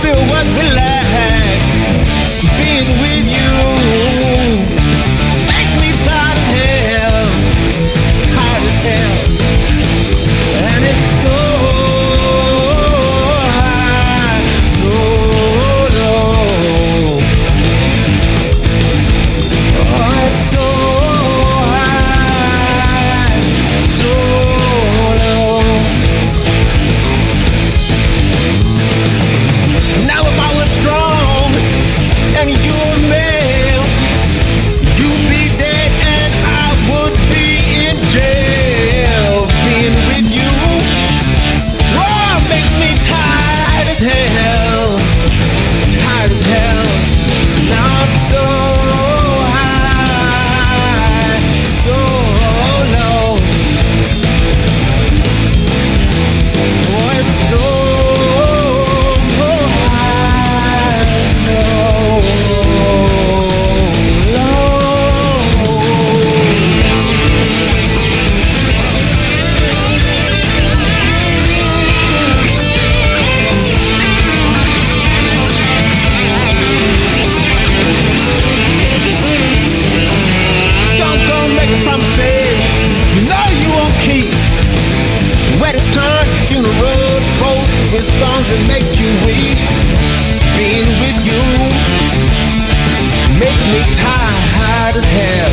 feel what we lack. Being with you makes me tired as hell, tired as hell, and it's so high, so low. Oh, it's so high, so low. Now if I was strong and you were male, you'd be dead and I would be in jail. Being with you, oh, makes me tired as hell, tired as hell. Now I'm so high, so low. Oh, it's so high, so low. Don't go making promises you know you won't keep. Weddings turn funerals, both with songs that make you weep. Being with you makes me tired as hell.